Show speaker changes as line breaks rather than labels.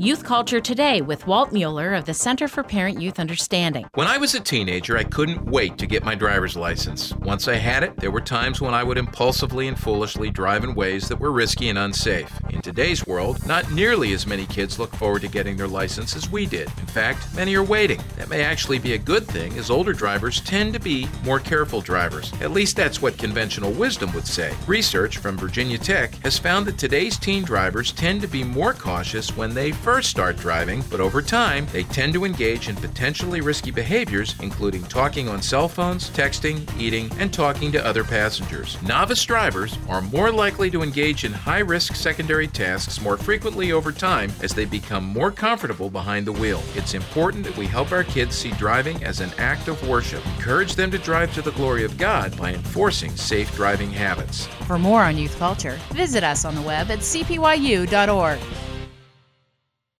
Youth Culture Today with Walt Mueller of the Center for Parent-Youth Understanding.
When I was a teenager, I couldn't wait to get my driver's license. Once I had it, there were times when I would impulsively and foolishly drive in ways that were risky and unsafe. In today's world, not nearly as many kids look forward to getting their license as we did. In fact, many are waiting. That may actually be a good thing, as older drivers tend to be more careful drivers. At least that's what conventional wisdom would say. Research from Virginia Tech has found that today's teen drivers tend to be more cautious when they first start driving, but over time, they tend to engage in potentially risky behaviors, including talking on cell phones, texting, eating, and talking to other passengers. Novice drivers are more likely to engage in high-risk secondary tasks more frequently over time as they become more comfortable behind the wheel. It's important that we help our kids see driving as an act of worship. Encourage them to drive to the glory of God by enforcing safe driving habits.
For more on youth culture, visit us on the web at cpyu.org.